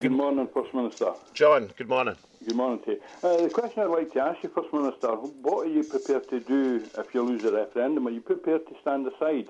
Good morning, First Minister. John, good morning. Good morning to you. The question I'd like to ask you, First Minister, what are you prepared to do if you lose the referendum? Are you prepared to stand aside?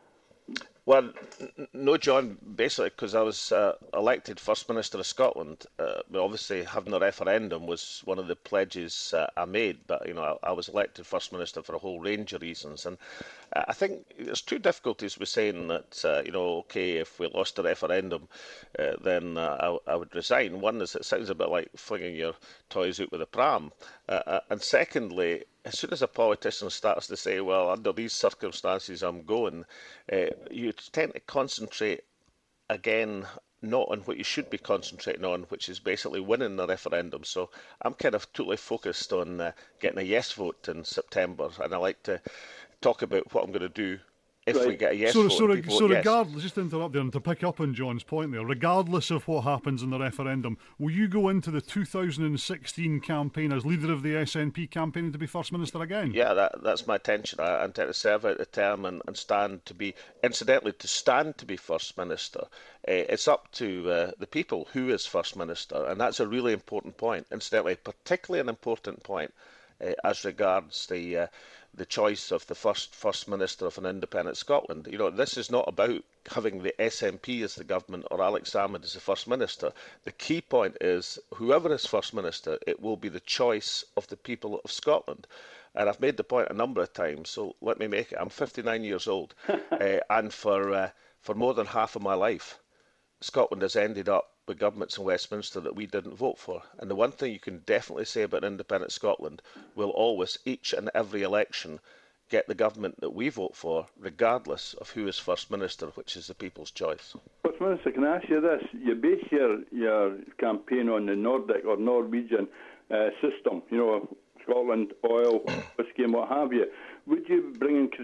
Well, no, John, basically because I was elected First Minister of Scotland, obviously having a referendum was one of the pledges I made, but I was elected First Minister for a whole range of reasons, and I think there's two difficulties with saying that, okay, if we lost the referendum, then I would resign. One is it sounds a bit like flinging your toys out with a pram, and secondly, as soon as a politician starts to say, well, under these circumstances I'm going, you tend to concentrate again not on what you should be concentrating on, which is basically winning the referendum. So I'm kind of totally focused on getting a yes vote in September, and I like to talk about what I'm going to do if we get a yes vote. So regardless, yes. just to interrupt there and to pick up on John's point there, regardless of what happens in the referendum, will you go into the 2016 campaign as leader of the SNP campaigning to be First Minister again? Yeah, that's my intention. I intend to serve out the term and stand to be, incidentally, to stand to be First Minister. It's up to the people who is First Minister, and that's a really important point. Incidentally, particularly an important point as regards the choice of the first minister of an independent Scotland. This is not about having the SNP as the government or Alex Salmond as the First Minister. The key point is, whoever is First Minister, it will be the choice of the people of Scotland. And I've made the point a number of times, so let me make it. I'm 59 years old, and for more than half of my life, Scotland has ended up with governments in Westminster that we didn't vote for. And the one thing you can definitely say about independent Scotland, will always, each and every election, get the government that we vote for, regardless of who is First Minister, which is the people's choice. First Minister, can I ask you this? You base your campaign on the Nordic or Norwegian system, Scotland, oil, whisky and what have you. Would you bring in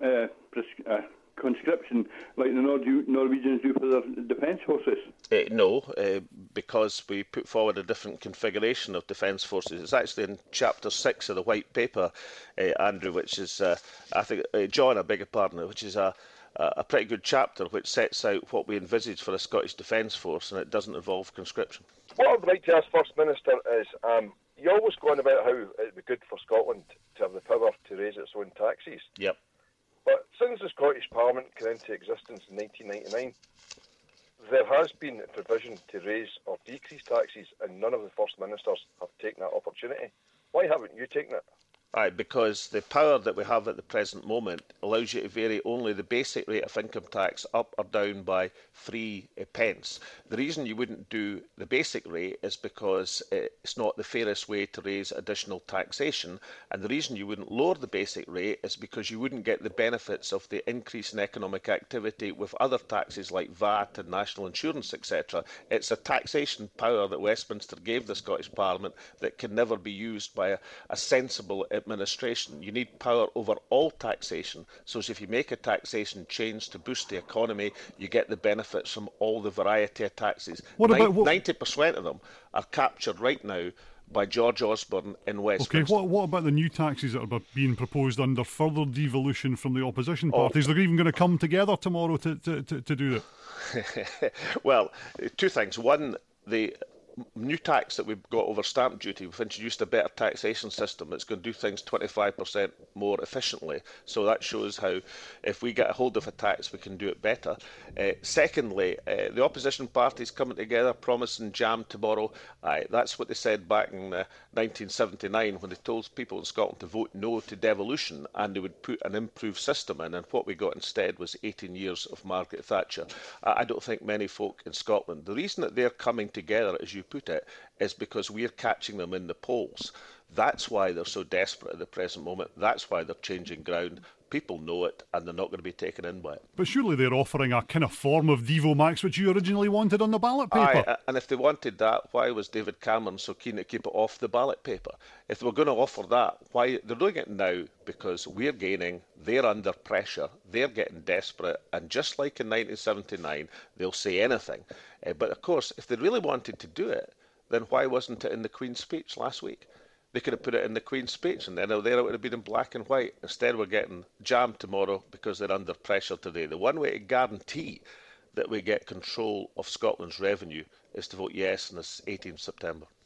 conscription like the Norwegians do for their defence forces? No, because we put forward a different configuration of defence forces. It's actually in Chapter 6 of the White Paper, Andrew, which is, I think, John, I beg your pardon, which is a pretty good chapter which sets out what we envisage for a Scottish Defence Force, and it doesn't involve conscription. What I'd like to ask First Minister is, you always go on about how it would be good for Scotland to have the power to raise its own taxes. Yep. But since the Scottish Parliament came into existence in 1999, there has been a provision to raise or decrease taxes, and none of the First Ministers have taken that opportunity. Why haven't you taken it? Right, because the power that we have at the present moment allows you to vary only the basic rate of income tax up or down by 3 pence. The reason you wouldn't do the basic rate is because it's not the fairest way to raise additional taxation, and the reason you wouldn't lower the basic rate is because you wouldn't get the benefits of the increase in economic activity with other taxes like VAT and national insurance, etc. It's a taxation power that Westminster gave the Scottish Parliament that can never be used by a sensible administration. You need power over all taxation, so as if you make a taxation change to boost the economy, you get the benefits from all the variety of taxes. 90% of them are captured right now by George Osborne in Westminster. Okay, what about the new taxes that are being proposed under further devolution from the opposition parties? They're even going to come together tomorrow to do that. Well, two things. One, the new tax that we've got over stamp duty, we've introduced a better taxation system that's going to do things 25% more efficiently. So that shows how, if we get a hold of a tax, we can do it better. Secondly, the opposition parties coming together, promising jam tomorrow. That's what they said back in 1979 when they told people in Scotland to vote no to devolution, and they would put an improved system in. And what we got instead was 18 years of Margaret Thatcher. I don't think many folk in Scotland, the reason that they're coming together, as you put it, is because we're catching them in the polls. That's why they're so desperate at the present moment. That's why they're changing ground. People know it, and they're not going to be taken in by it. But surely they're offering a kind of form of Devo Max, which you originally wanted on the ballot paper. And if they wanted that, why was David Cameron so keen to keep it off the ballot paper? If they were going to offer that, why? They're doing it now because we're gaining, they're under pressure, they're getting desperate, and just like in 1979, they'll say anything. But of course, if they really wanted to do it, then why wasn't it in the Queen's speech last week? They could have put it in the Queen's speech, and then there it would have been in black and white. Instead, we're getting jammed tomorrow because they're under pressure today. The one way to guarantee that we get control of Scotland's revenue is to vote yes on this 18th September.